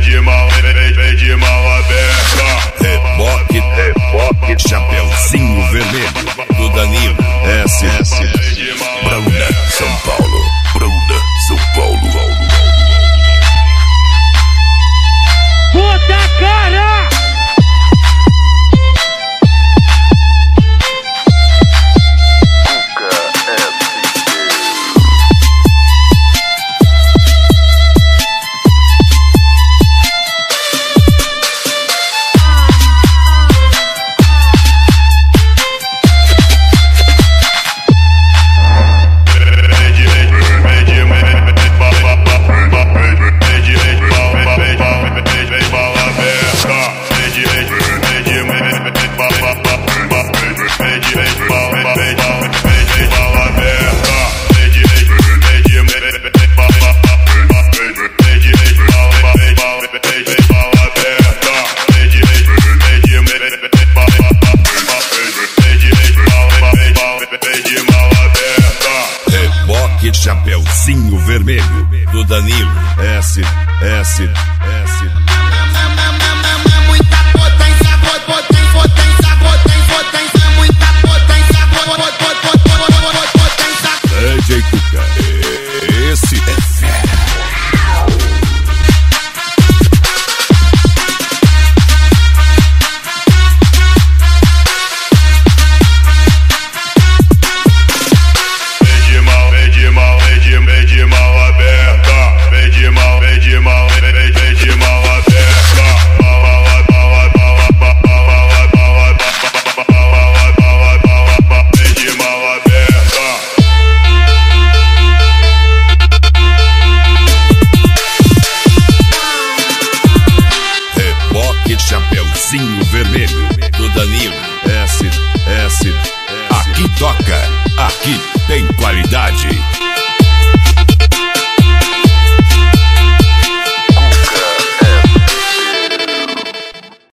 vem de mão aberta. Reboque, Chapeuzinho Vermelho, do Danilo, SS, Bruna, São Paulo, Bruna, São Paulo. Puta cara! Chapeuzinho Vermelho, do Danilo, S. Muita potência, muita potência. DJ Cuca, esse é fera. Vem de mão aberta, vem de mão aberta. Vem de mão aberta. Reboque Chapeuzinho Vermelho, do Danilo, S. Aqui toca, aqui tem qualidade.